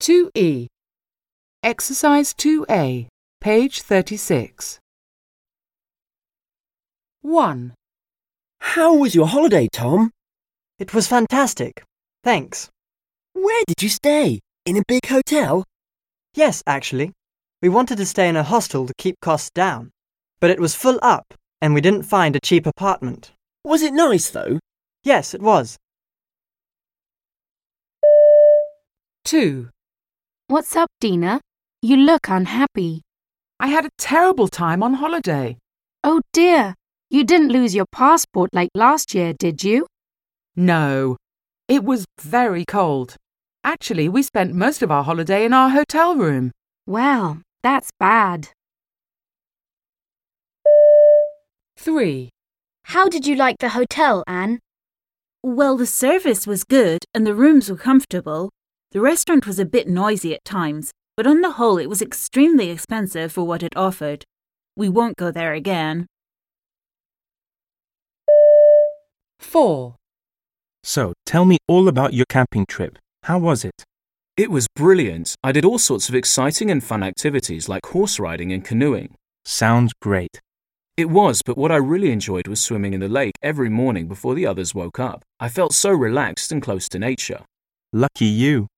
2E. Exercise 2A, page 36. 1. How was your holiday, Tom? It was fantastic. Thanks. Where did you stay? In a big hotel? Yes, actually. We wanted to stay in a hostel to keep costs down, but it was full up and we didn't find a cheap apartment. Was it nice, though? Yes, it was. 2. What's up, Dina? You look unhappy. I had a terrible time on holiday. Oh dear, you didn't lose your passport like last year, did you? No, it was very cold. Actually, we spent most of our holiday in our hotel room. Well, that's bad. 3. How did you like the hotel, Anne? Well, the service was good and the rooms were comfortable. The restaurant was a bit noisy at times, but on the whole it was extremely expensive for what it offered. We won't go there again. 4. So, tell me all about your camping trip. How was it? It was brilliant. I did all sorts of exciting and fun activities like horse riding and canoeing. Sounds great. It was, but what I really enjoyed was swimming in the lake every morning before the others woke up. I felt so relaxed and close to nature. Lucky you.